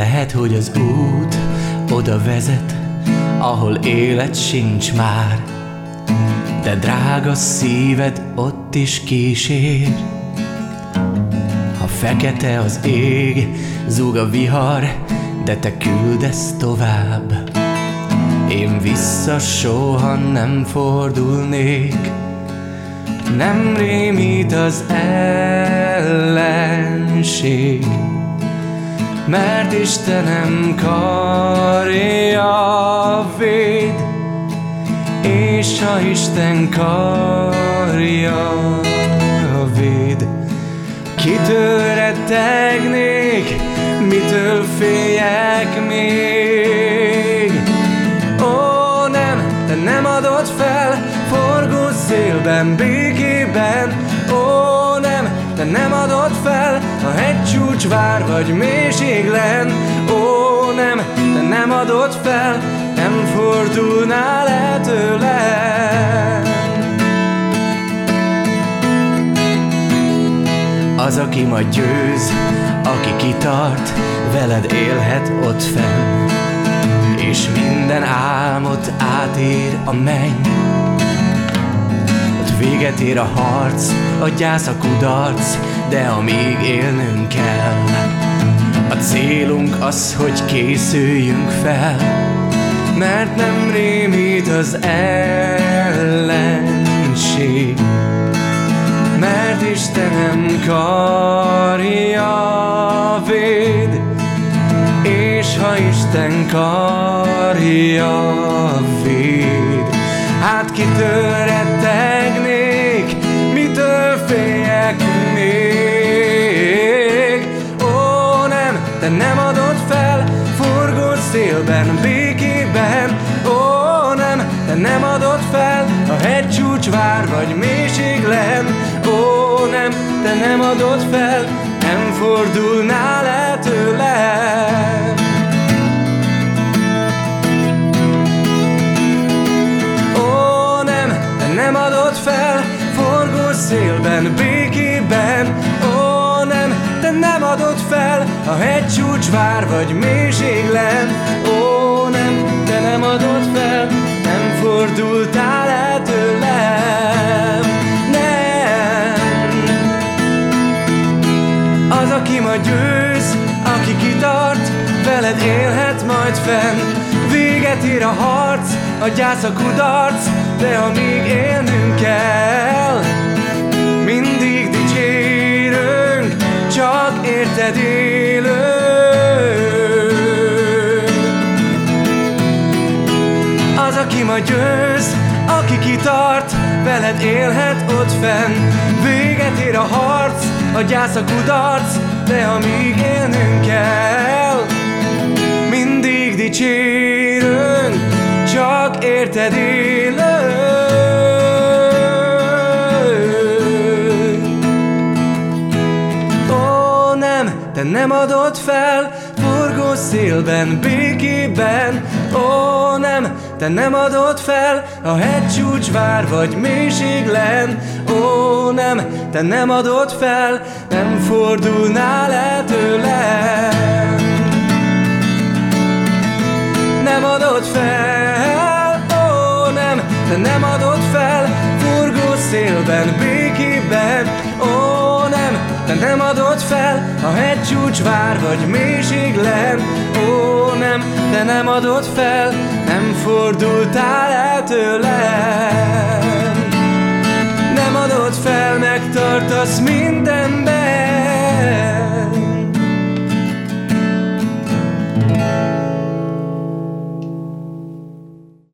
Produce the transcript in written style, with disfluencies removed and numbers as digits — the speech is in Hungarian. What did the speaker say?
Lehet, hogy az út oda vezet, ahol élet sincs már, de drága szíved ott is kísér. Ha fekete az ég, zúg a vihar, de te küldesz tovább. Én vissza soha nem fordulnék, nem rémít az ellenség, mert Istenem karja véd, és ha Isten karja véd, kitől rettegnék, mitől féljek még? Ó, nem, te nem adod fel, forgó szélben, békében. Ó, nem, te nem adod fel, a hegycsúcs vár vagy mélységlen. Ó, nem, te nem adod fel, nem fordulnál el tőlem. Az, aki majd győz, aki kitart, veled élhet ott fenn, és minden álmot átér a menny. Ott véget ér a harc, a gyász, a kudarc, de amíg élnünk kell, a célunk az, hogy készüljünk fel, mert nem rémít az ellenség, mert Istenem karja véd, és ha Isten karja véd, hát kitől rettegnék, mitől féljek még? Ó, nem, te nem adod fel, forgó szélben, békében. Ó, nem, te nem adod fel, a hegycsúcs vár vagy mélységlen. Ó, nem, te nem adod fel, nem fordulnál el tőlem. Ó, nem, te nem adod fel, forgó szélben, békében. Ó, nem, te nem adod fel, a hegycsúcs vár vagy mélységlen. Ó, nem, te nem adod fel, nem fordultál el tőlem. Nem. Az, aki majd győz, aki kitart, veled élhet majd fenn. Véget ér a harc, a gyász, a kudarc, de amíg élnünk kell, mindig dicsérünk, csak érted élünk. Az, aki majd győz, aki kitart, veled élhet ott fenn. Véget ér a harc, a gyász, a kudarc, de amíg élnünk kell, mindig dicsérünk, csak érted élünk. Ó, nem, te nem adod fel, forgó szélben, békében. Ó, nem, te nem adod fel, a hegycsúcs vár vagy mélységlen. Ó, nem, te nem adod fel, nem fordulnál el tőlem. Nem adod fel, ó, nem, te nem adod fel, forgó szélben, békében. Ó, nem, te nem adod fel, a hegycsúcs vár vagy mélységlen. Ó, nem, te nem adod fel, nem fordultál el tőlem. Nem adod fel, megtartasz mindenben.